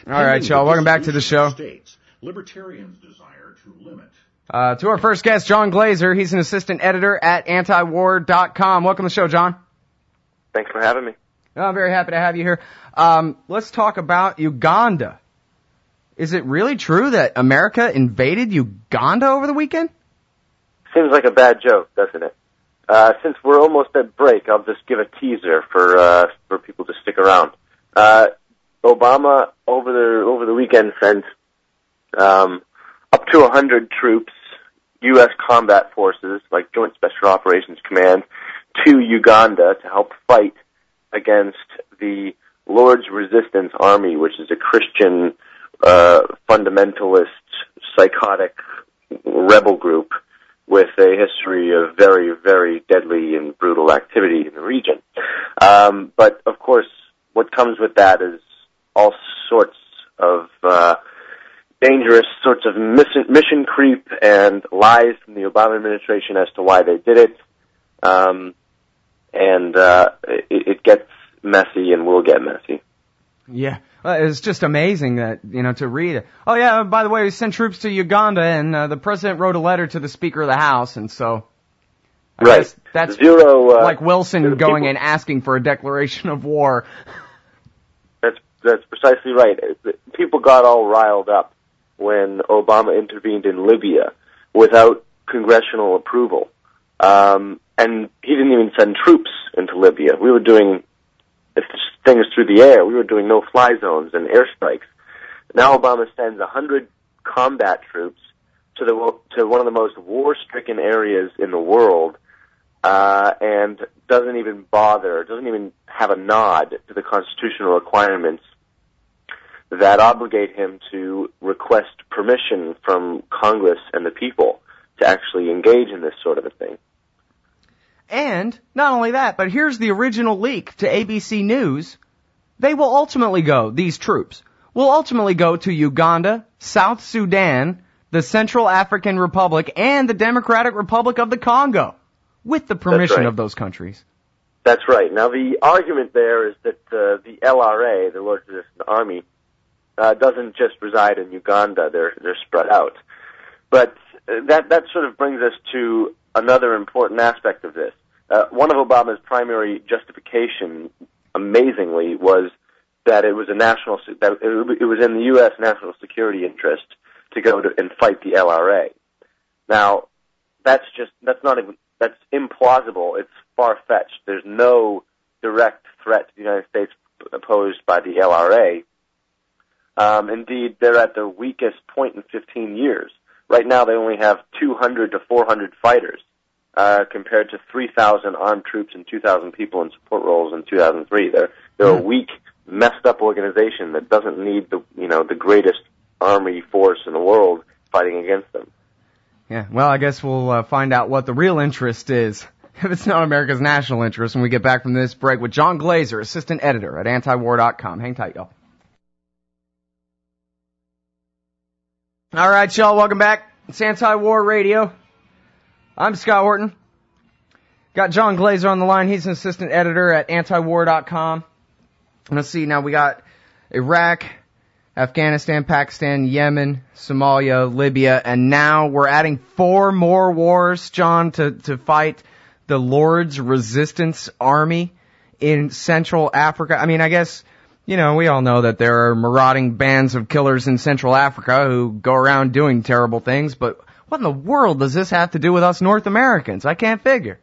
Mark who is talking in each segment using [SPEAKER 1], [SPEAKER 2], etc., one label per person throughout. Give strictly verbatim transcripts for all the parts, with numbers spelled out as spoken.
[SPEAKER 1] All right, y'all. Welcome back to the show.
[SPEAKER 2] States, libertarians desire to limit.
[SPEAKER 1] Uh, to our first guest, John Glaser. He's an assistant editor at anti war dot com. Welcome to the show, John.
[SPEAKER 3] Thanks for having me.
[SPEAKER 1] Oh, I'm very happy to have you here. Um, let's talk about Uganda. Is it really true that America invaded Uganda over the weekend?
[SPEAKER 3] Seems like a bad joke, doesn't it? Uh, since we're almost at break, I'll just give a teaser for uh, for people to stick around. Uh, Obama over the over the weekend sent um, up to one hundred troops, U S combat forces like Joint Special Operations Command, to Uganda to help fight against the Lord's Resistance Army, which is a Christian uh, fundamentalist, psychotic rebel group with a history of very, very deadly and brutal activity in the region. Um, but, of course, what comes with that is all sorts of uh, dangerous sorts of mission, mission creep and lies from the Obama administration as to why they did it. Um, and uh, it, it gets messy and will get messy.
[SPEAKER 1] Yeah. Uh, it's just amazing that, you know, to read it. Oh, yeah, by the way, we sent troops to Uganda, and uh, the president wrote a letter to the Speaker of the House, and so I
[SPEAKER 3] right.
[SPEAKER 1] guess that's
[SPEAKER 3] Zero, uh,
[SPEAKER 1] like Wilson going
[SPEAKER 3] people,
[SPEAKER 1] and asking for a declaration of war.
[SPEAKER 3] That's that's precisely right. People got all riled up when Obama intervened in Libya without congressional approval. Um, and he didn't even send troops into Libya. We were doing things through the air. We were doing no-fly zones and airstrikes. Now Obama sends one hundred combat troops to the to one of the most war-stricken areas in the world, uh, and doesn't even bother, doesn't even have a nod to the constitutional requirements that obligate him to request permission from Congress and the people to actually engage in this sort of a thing.
[SPEAKER 1] And not only that, but here's the original leak to A B C News. They will ultimately go, these troops, will ultimately go to Uganda, South Sudan, the Central African Republic, and the Democratic Republic of the Congo, with the permission
[SPEAKER 3] right.
[SPEAKER 1] of those countries.
[SPEAKER 3] That's right. Now, the argument there is that uh, the L R A, the Lord's Resistance Army, uh, doesn't just reside in Uganda. They're they're spread out. But that that sort of brings us to another important aspect of this. Uh, one of Obama's primary justification, amazingly, was that it was a national that it was in the U S national security interest to go to and fight the L R A. Now, that's just that's not even that's implausible. It's far-fetched. There's no direct threat to the United States posed by the L R A. Um, indeed, they're at their weakest point in fifteen years. Right now, they only have two hundred to four hundred fighters, uh, compared to three thousand armed troops and two thousand people in support roles in two thousand three. They're they're a weak, messed up organization that doesn't need the you know the greatest army force in the world fighting against them.
[SPEAKER 1] Yeah, well, I guess we'll uh, find out what the real interest is, if it's not America's national interest, when we get back from this break with John Glaser, assistant editor at anti war dot com. Hang tight, y'all. All right, y'all, welcome back. It's Anti-War Radio. I'm Scott Horton. Got John Glaser on the line. He's an assistant editor at anti war dot com. Let's see, now we got Iraq, Afghanistan, Pakistan, Yemen, Somalia, Libya, and now we're adding four more wars, John, to, to fight the Lord's Resistance Army in Central Africa. I mean, I guess, you know, we all know that there are marauding bands of killers in Central Africa who go around doing terrible things, but what in the world does this have to do with us North Americans? I can't figure.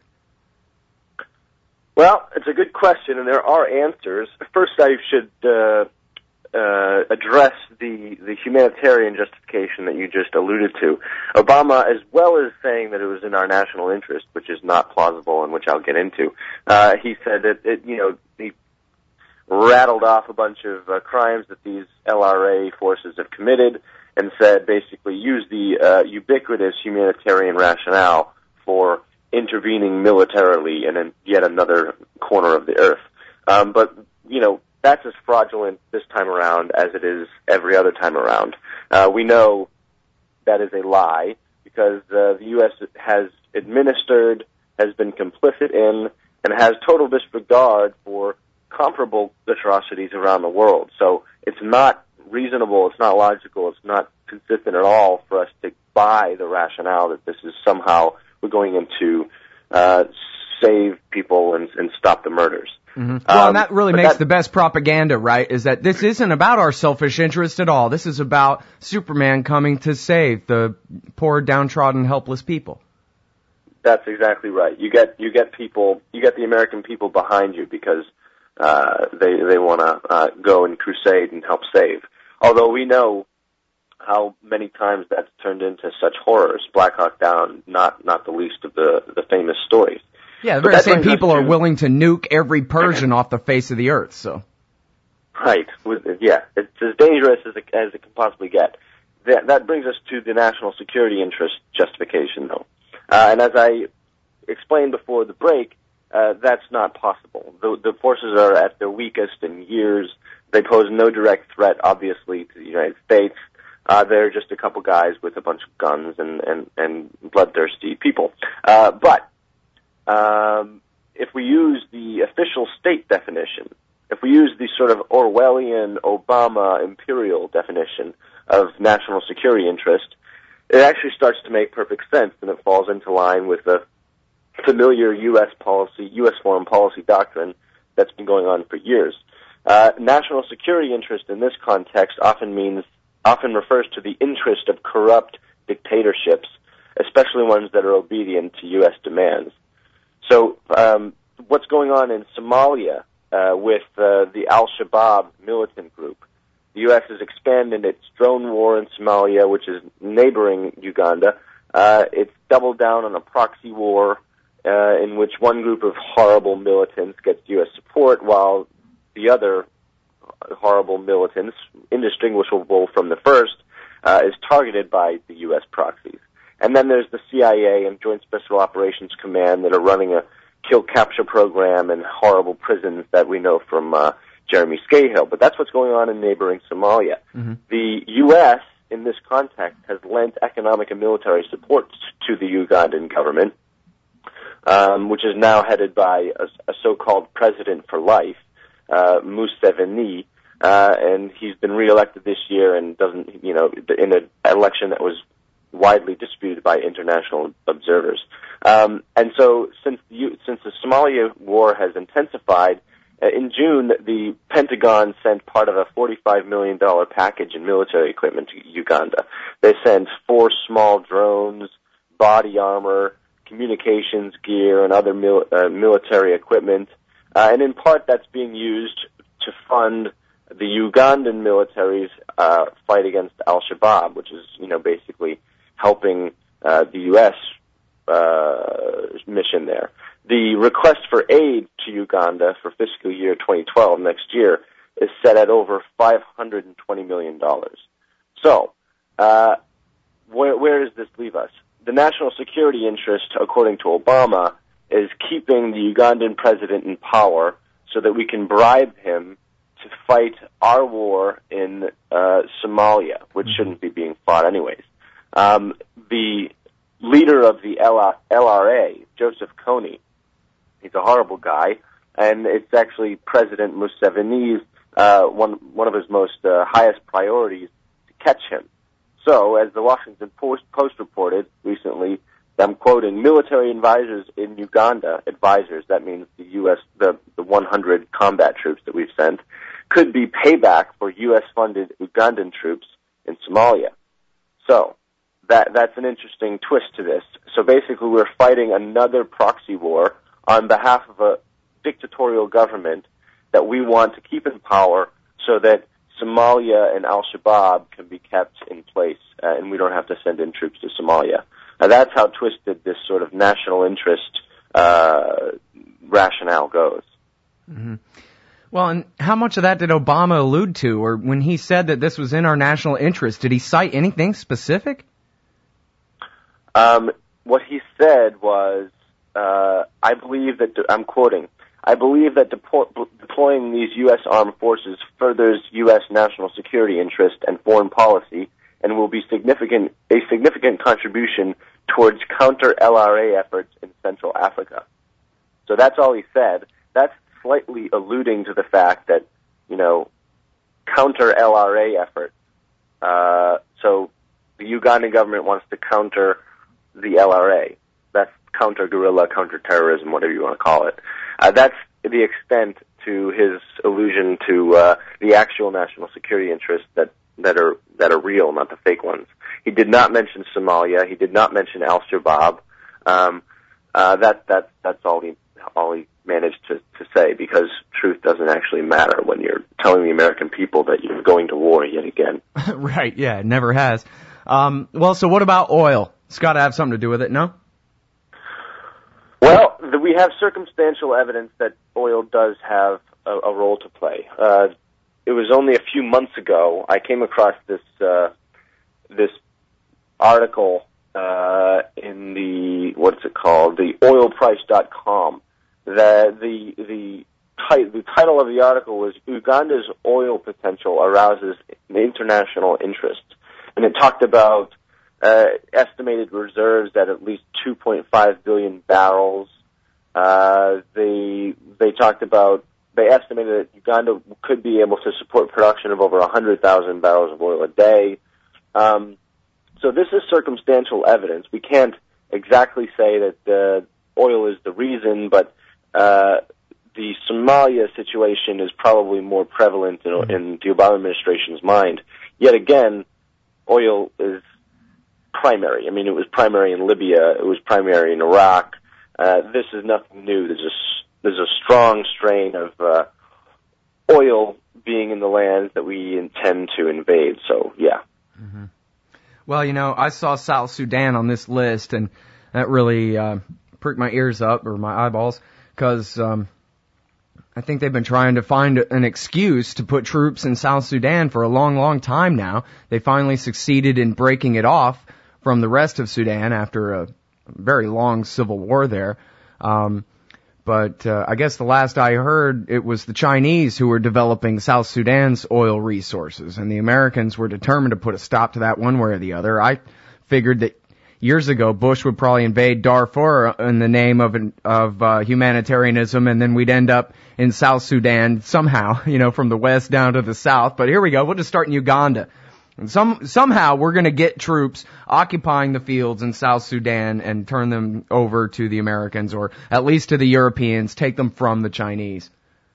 [SPEAKER 3] Well, it's a good question, and there are answers. First, I should uh, uh, address the, the humanitarian justification that you just alluded to. Obama, as well as saying that it was in our national interest, which is not plausible and which I'll get into, uh, he said that, it, you know, he rattled off a bunch of uh, crimes that these L R A forces have committed and said basically use the uh, ubiquitous humanitarian rationale for intervening militarily in yet another corner of the earth. Um, but, you know, that's as fraudulent this time around as it is every other time around. Uh, we know that is a lie because uh, the U S has administered, has been complicit in, and has total disregard for comparable atrocities around the world. So it's not reasonable, it's not logical, it's not consistent at all for us to buy the rationale that this is somehow we're going in to uh, save people and, and stop the murders.
[SPEAKER 1] Mm-hmm. Well,
[SPEAKER 3] um,
[SPEAKER 1] and that really makes
[SPEAKER 3] that,
[SPEAKER 1] the best propaganda, right, is that this isn't about our selfish interest at all. This is about Superman coming to save the poor, downtrodden, helpless people.
[SPEAKER 3] That's exactly right. You get you get people, you get the American people behind you because uh, they they want to uh, go and crusade and help save. Although we know how many times that's turned into such horrors. Black Hawk Down, not not the least of the the famous stories.
[SPEAKER 1] Yeah, the very same people are willing to nuke every Persian off the face of the earth. So,
[SPEAKER 3] right, yeah, it's as dangerous as it, as it can possibly get. That, that brings us to the national security interest justification, though. Uh, and as I explained before the break, uh, that's not possible. The, the forces are at their weakest in years. They pose no direct threat, obviously, to the United States. Uh, they're just a couple guys with a bunch of guns and, and, and bloodthirsty people. Uh, but um, if we use the official state definition, if we use the sort of Orwellian Obama imperial definition of national security interest, it actually starts to make perfect sense, and it falls into line with the familiar U S policy, U S foreign policy doctrine that's been going on for years. Uh, national security interest in this context often means, often refers to the interest of corrupt dictatorships, especially ones that are obedient to U S demands. So, um, what's going on in Somalia uh, with uh, the Al-Shabaab militant group? The U S has expanded its drone war in Somalia, which is neighboring Uganda. Uh, it's doubled down on a proxy war uh, in which one group of horrible militants gets U S support, while the other horrible militants, indistinguishable from the first, uh, is targeted by the U S proxies. And then there's the C I A and Joint Special Operations Command that are running a kill-capture program in horrible prisons that we know from uh, Jeremy Scahill. But that's what's going on in neighboring Somalia. Mm-hmm. The U S, in this context, has lent economic and military support to the Ugandan government, um, which is now headed by a, a so-called president for life, uh, Museveni, uh, and he's been reelected this year and doesn't, you know, in an election that was widely disputed by international observers. Um, and so since the, since the Somalia war has intensified, uh, in June, the Pentagon sent part of a forty-five million dollars package in military equipment to Uganda. They sent four small drones, body armor, communications gear, and other mil- uh, military equipment. Uh, and in part, that's being used to fund the Ugandan military's uh, fight against Al-Shabaab, which is, you know, basically helping uh, the U S uh, mission there. The request for aid to Uganda for fiscal year twenty twelve, next year, is set at over five hundred twenty million dollars. So, uh, where, where does this leave us? The national security interest, according to Obama, is keeping the Ugandan president in power so that we can bribe him to fight our war in uh, Somalia, which shouldn't be being fought anyways. Um, the leader of the L R A, Joseph Kony, he's a horrible guy, and it's actually President Museveni's uh, one one of his most uh, highest priorities to catch him. So, as the Washington Post, Post reported recently, I'm quoting, military advisors in Uganda, advisors, that means the U S, the, the one hundred combat troops that we've sent, could be payback for U S-funded Ugandan troops in Somalia. So, that that's an interesting twist to this. So basically we're fighting another proxy war on behalf of a dictatorial government that we want to keep in power so that Somalia and Al-Shabaab can be kept in place, uh, and we don't have to send in troops to Somalia. Now that's how twisted this sort of national interest uh, rationale goes.
[SPEAKER 1] Mm-hmm. Well, and how much of that did Obama allude to, or when he said that this was in our national interest, did he cite anything specific?
[SPEAKER 3] Um, what he said was, uh, I believe that, I'm quoting, I believe that depo- deploying these U S armed forces furthers U S national security interest and foreign policy and will be significant, a significant contribution towards counter-L R A efforts in Central Africa. So that's all he said. That's slightly alluding to the fact that, you know, counter-L R A effort. Uh, so the Ugandan government wants to counter the L R A. That's counter-guerrilla, counter-terrorism, whatever you want to call it. Uh, that's the extent to his allusion to uh, the actual national security interests that, that are that are real, not the fake ones. He did not mention Somalia. He did not mention Al-Shabaab. Um, uh, that that that's all he all he managed to, to say, because truth doesn't actually matter when you're telling the American people that you're going to war yet again.
[SPEAKER 1] Right? Yeah, it never has. Um, well, so what about oil? It's got to have something to do with it, no?
[SPEAKER 3] Well, the, we have circumstantial evidence that oil does have a, a role to play. Uh, it was only a few months ago I came across this uh, this article uh, in the, what's it called, the oil price dot com. The the the, tit- the title of the article was "Uganda's Oil Potential Arouses International Interest," and it talked about uh, estimated reserves at at least two point five billion barrels. Uh, they they talked about they estimated that Uganda could be able to support production of over one hundred thousand barrels of oil a day. Um, so this is circumstantial evidence. We can't exactly say that uh, oil is the reason, but uh, the Somalia situation is probably more prevalent in, in the Obama administration's mind. Yet again, oil is primary. I mean, it was primary in Libya. It was primary in Iraq. Uh, this is nothing new. There's a, there's a strong strain of uh, oil being in the lands that we intend to invade. So, yeah.
[SPEAKER 1] Mm-hmm. Well, you know, I saw South Sudan on this list, and that really uh, pricked my ears up, or my eyeballs, because um, I think they've been trying to find an excuse to put troops in South Sudan for a long, long time now. They finally succeeded in breaking it off from the rest of Sudan after a very long civil war there. Um, but uh, I guess the last I heard, it was the Chinese who were developing South Sudan's oil resources, and the Americans were determined to put a stop to that one way or the other. I figured that years ago Bush would probably invade Darfur in the name of of uh, humanitarianism, and then we'd end up in South Sudan somehow, you know, from the west down to the south. But here we go. We'll just start in Uganda. And some, somehow we're going to get troops occupying the fields in South Sudan and turn them over to the Americans, or at least to the Europeans, take them from the Chinese.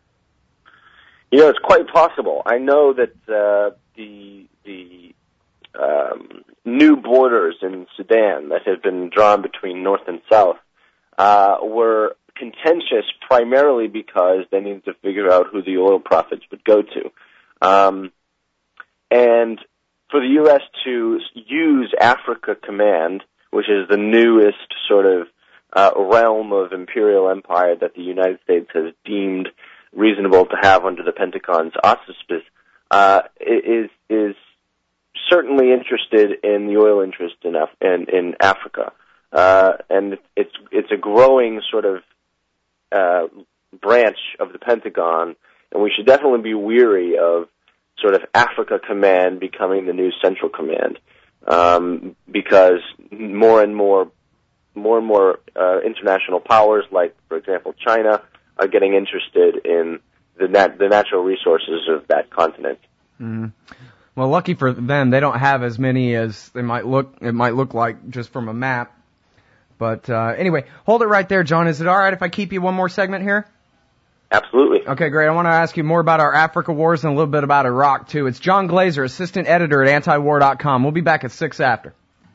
[SPEAKER 3] You know, it's quite possible. I know that uh, the the um, new borders in Sudan that have been drawn between North and South uh, were contentious primarily because they needed to figure out who the oil profits would go to. Um, and for the U S to use Africa Command, which is the newest sort of uh, realm of imperial empire that the United States has deemed reasonable to have under the Pentagon's auspices, uh, is is certainly interested in the oil interest in Af- in, in Africa, uh, and it's it's a growing sort of uh, branch of the Pentagon, and we should definitely be weary of sort of Africa Command becoming the new Central Command, um, because more and more, more and more uh, international powers, like for example China, are getting interested in the nat- the natural resources of that continent.
[SPEAKER 1] Mm-hmm. Well, lucky for them, they don't have as many as they might look. It might look like just from a map. But uh, anyway, hold it right there, John. Is it all right if I keep you one more segment here?
[SPEAKER 3] Absolutely.
[SPEAKER 1] Okay, great. I want to ask you more about our Africa wars and a little bit about Iraq, too. It's John Glaser, assistant editor at anti war dot com. We'll be back at six after.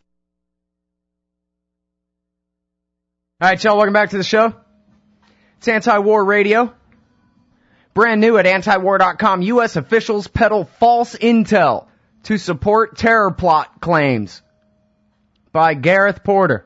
[SPEAKER 1] All right, y'all, welcome back to the show. It's Anti-War Radio. Brand new at anti war dot com. U S officials peddle false intel to support terror plot claims. By Gareth Porter.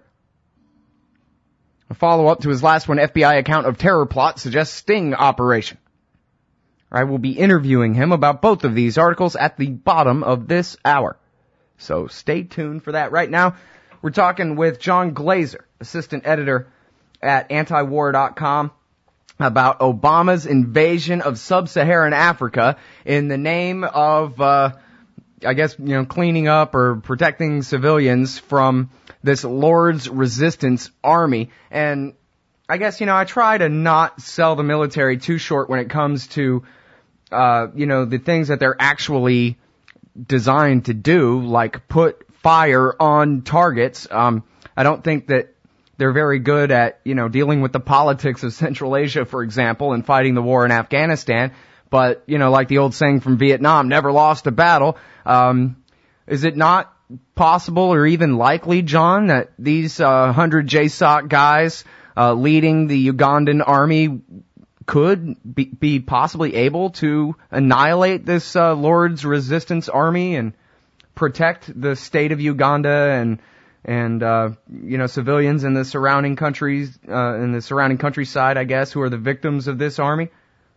[SPEAKER 1] A follow-up to his last one, F B I account of terror plot suggests sting operation. I will be interviewing him about both of these articles at the bottom of this hour. So stay tuned for that. Right now, we're talking with John Glaser, assistant editor at anti war dot com, about Obama's invasion of sub-Saharan Africa in the name of, uh, I guess, you know, cleaning up or protecting civilians from this Lord's Resistance Army. And I guess, you know, I try to not sell the military too short when it comes to uh, you know, the things that they're actually designed to do, like put fire on targets. Um, I don't think that they're very good at, you know, dealing with the politics of Central Asia, for example, and fighting the war in Afghanistan. But, you know, like the old saying from Vietnam, never lost a battle. Um, is it not possible or even likely, John, that these uh, one hundred J SOC guys uh, leading the Ugandan army could be, be possibly able to annihilate this uh, Lord's Resistance Army and protect the state of Uganda and and uh, you know, civilians in the surrounding countries, uh, in the surrounding countryside, I guess, who are the victims of this army?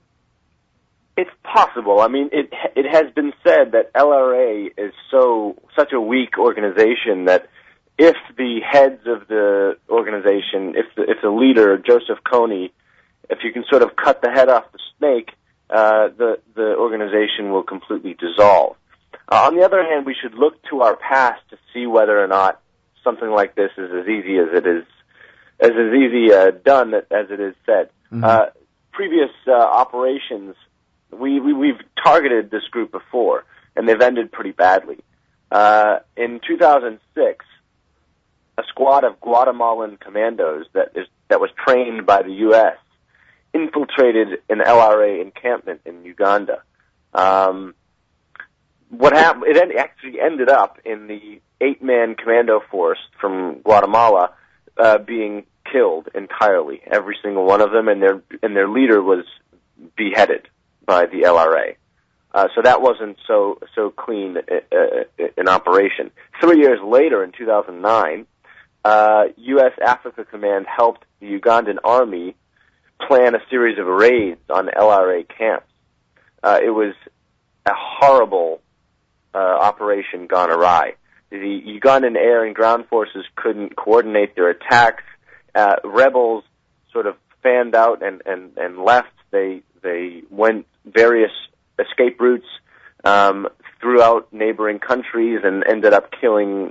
[SPEAKER 3] It's possible. I mean, it it has been said that L R A is so such a weak organization that if the heads of the organization, if the, if the leader, Joseph Kony, if you can sort of cut the head off the snake, uh, the the organization will completely dissolve. Uh, on the other hand, we should look to our past to see whether or not something like this is as easy as it is, as as easy uh, done as it is said. Mm-hmm. Uh, previous uh, operations, we, we we've targeted this group before, and they've ended pretty badly. Uh, in two thousand six, a squad of Guatemalan commandos that is that was trained by the U S infiltrated an L R A encampment in Uganda. Um, what happened? It en- actually ended up in the eight-man commando force from Guatemala uh, being killed entirely, every single one of them, and their and their leader was beheaded by the L R A. Uh, so that wasn't so so clean uh, an operation. Three years later, in two thousand nine, uh, U S Africa Command helped the Ugandan army plan a series of raids on L R A camps. Uh, it was a horrible uh, operation gone awry. The Ugandan air and ground forces couldn't coordinate their attacks. Uh, rebels sort of fanned out and, and, and left. They they went various escape routes um, throughout neighboring countries and ended up killing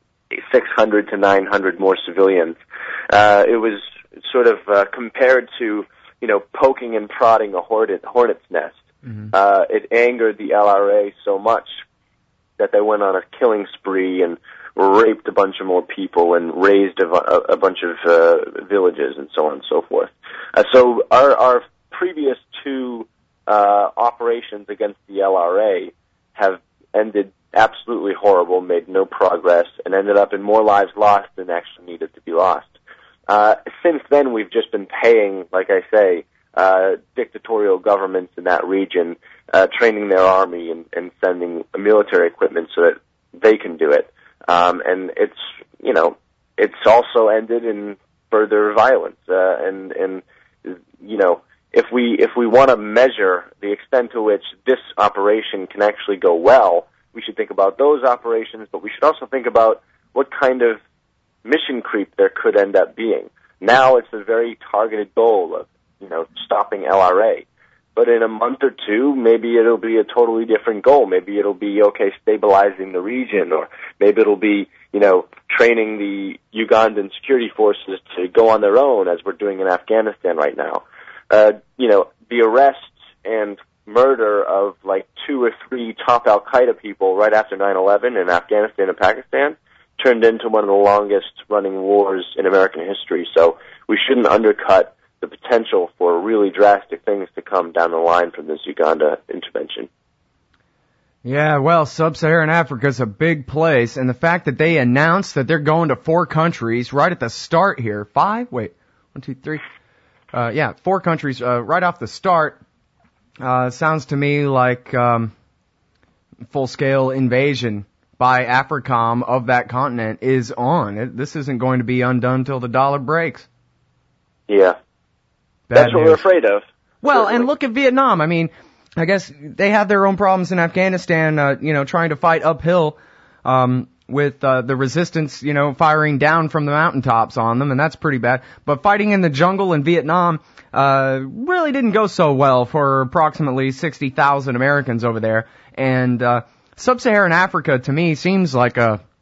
[SPEAKER 3] six hundred to nine hundred more civilians. Uh, it was sort of uh, compared to, you know, poking and prodding a hornet, hornet's nest. Mm-hmm. Uh, it angered the L R A so much that they went on a killing spree and raped a bunch of more people and razed a, a, a bunch of uh, villages and so on and so forth. Uh, so our, our previous two uh, operations against the L R A have ended absolutely horrible, made no progress, and ended up in more lives lost than actually needed to be lost. Uh, since then, we've just been paying, like I say, uh, dictatorial governments in that region, uh, training their army and, and sending military equipment so that they can do it. Um, and it's, you know, it's also ended in further violence. Uh, and, and, you know, if we, if we want to measure the extent to which this operation can actually go well, we should think about those operations, but we should also think about what kind of mission creep there could end up being. Now it's a very targeted goal of, you know, stopping L R A. But in a month or two, maybe it'll be a totally different goal. Maybe it'll be, okay, stabilizing the region, or maybe it'll be, you know, training the Ugandan security forces to go on their own, as we're doing in Afghanistan right now. Uh, you know, the arrests and murder of like two or three top Al-Qaeda people right after nine eleven in Afghanistan and Pakistan turned into one of the longest running wars in American history. So we shouldn't undercut the potential for really drastic things to come down the line from this Uganda intervention.
[SPEAKER 1] Yeah, well, sub-Saharan Africa is a big place, and the fact that they announced that they're going to four countries right at the start here, five? Wait, one, two, three. Uh, yeah, four countries uh, right off the start. Uh, sounds to me like um, full-scale invasion by AFRICOM of that continent is on. It, this isn't going to be undone till the dollar breaks.
[SPEAKER 3] Yeah.
[SPEAKER 1] Bad
[SPEAKER 3] That's what
[SPEAKER 1] news.
[SPEAKER 3] we're afraid of.
[SPEAKER 1] Well,
[SPEAKER 3] Certainly.
[SPEAKER 1] and look at Vietnam. I mean, I guess they have their own problems in Afghanistan, uh, you know, trying to fight uphill um, with uh, the resistance, you know, firing down from the mountaintops on them, and that's pretty bad. But fighting in the jungle in Vietnam uh, really didn't go so well for approximately sixty thousand Americans over there. And uh, sub-Saharan Africa, to me, seems like a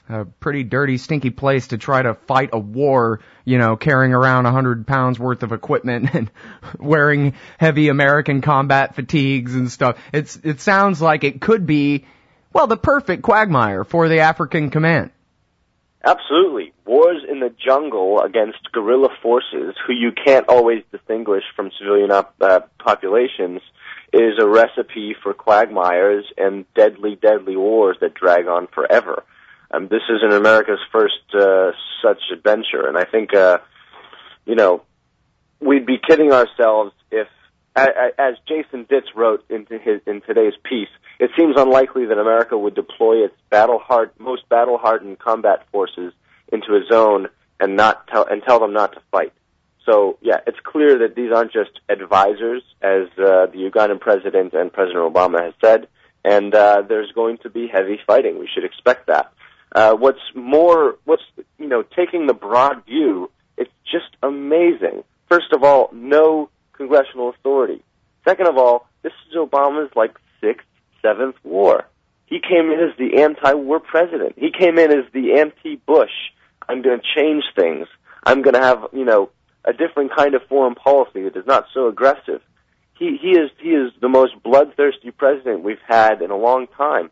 [SPEAKER 1] a pretty dirty, stinky place to try to fight a war, you know, carrying around a hundred pounds worth of equipment and wearing heavy American combat fatigues and stuff. It's, it sounds like it could be, well, the perfect quagmire for the African Command.
[SPEAKER 3] Absolutely. Wars in the jungle against guerrilla forces who you can't always distinguish from civilian op- uh, populations is a recipe for quagmires and deadly, deadly wars that drag on forever. Um, this isn't America's first uh, such adventure, and I think, uh, you know, we'd be kidding ourselves if, as Jason Ditz wrote into his, in today's piece, it seems unlikely that America would deploy its battle-hard, most battle-hardened combat forces into a zone and not tell and tell them not to fight. So, yeah, it's clear that these aren't just advisors, as uh, the Ugandan president and President Obama has said, and uh, there's going to be heavy fighting. We should expect that. Uh, what's more, what's, you know, taking the broad view, it's just amazing. First of all, no congressional authority. Second of all, this is Obama's, like, sixth, seventh war. He came in as the anti-war president. He came in as the anti-Bush. I'm going to change things. I'm going to have, you know, a different kind of foreign policy that is not so aggressive. He, he is, he is the most bloodthirsty president we've had in a long time.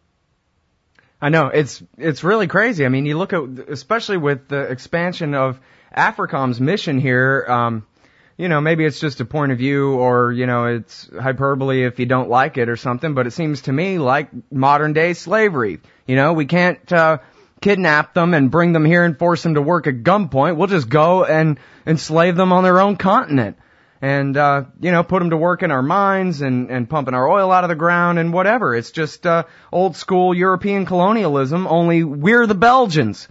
[SPEAKER 1] I know, it's it's really crazy. I mean, you look at, especially with the expansion of AFRICOM's mission here, um, you know, maybe it's just a point of view or, you know, it's hyperbole if you don't like it or something, but it seems to me like modern day slavery. You know, we can't uh, kidnap them and bring them here and force them to work at gunpoint. We'll just go and enslave them on their own continent. And, uh, you know, put them to work in our mines and, and pumping our oil out of the ground and whatever. It's just, uh, old school European colonialism, only we're the Belgians.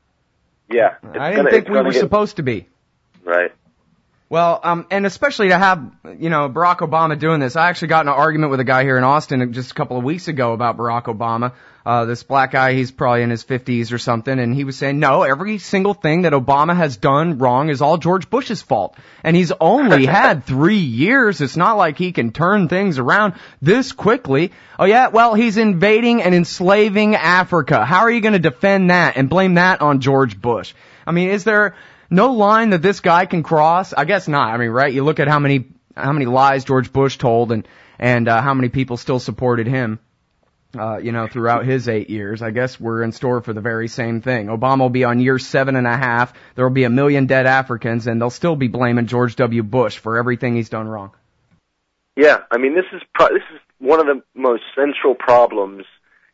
[SPEAKER 3] Yeah.
[SPEAKER 1] I didn't gonna, think we were get... supposed to be.
[SPEAKER 3] Right.
[SPEAKER 1] Well, um, and especially to have, you know, Barack Obama doing this. I actually got in an argument with a guy here in Austin just a couple of weeks ago about Barack Obama. Uh, this black guy, he's probably in his fifties or something, and he was saying, no, every single thing that Obama has done wrong is all George Bush's fault. And he's only had three years. It's not like he can turn things around this quickly. Oh yeah, well, he's invading and enslaving Africa. How are you going to defend that and blame that on George Bush? I mean, is there no line that this guy can cross? I guess not. I mean, right? You look at how many, how many lies George Bush told and, and, uh, how many people still supported him. Uh, you know, throughout his eight years. I guess we're in store for the very same thing. Obama will be on year seven and a half. There will be a million dead Africans, and they'll still be blaming George W. Bush for everything he's done wrong.
[SPEAKER 3] Yeah, I mean, this is pro- this is one of the most central problems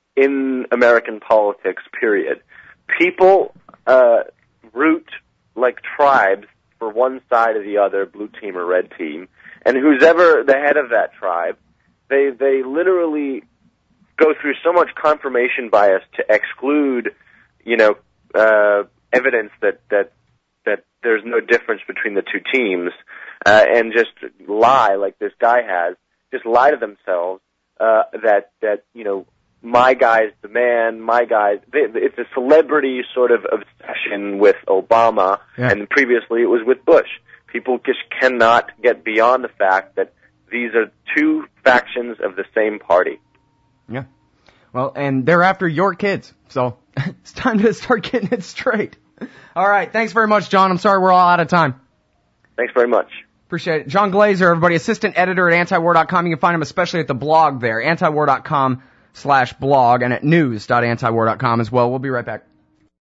[SPEAKER 3] in American politics, period. People uh, root like tribes for one side or the other, blue team or red team, and who's ever the head of that tribe, they they literally go through so much confirmation bias to exclude, you know, uh, evidence that, that, that there's no difference between the two teams, uh, and just lie like this guy has, just lie to themselves, uh, that, that, you know, my guy's the man, my guy's, it's a celebrity sort of obsession with Obama, yeah. And previously it was with Bush. People just cannot get beyond the fact that these are two factions of the same party.
[SPEAKER 1] Yeah. Well, and they're after your kids, so it's time to start getting it straight. All right. Thanks very much, John. I'm sorry we're all out of time.
[SPEAKER 3] Thanks very much.
[SPEAKER 1] Appreciate it. John Glazer, everybody, assistant editor at antiwar dot com. You can find him especially at the blog there, antiwar dot com slash blog, and at news dot antiwar dot com as well. We'll be right back.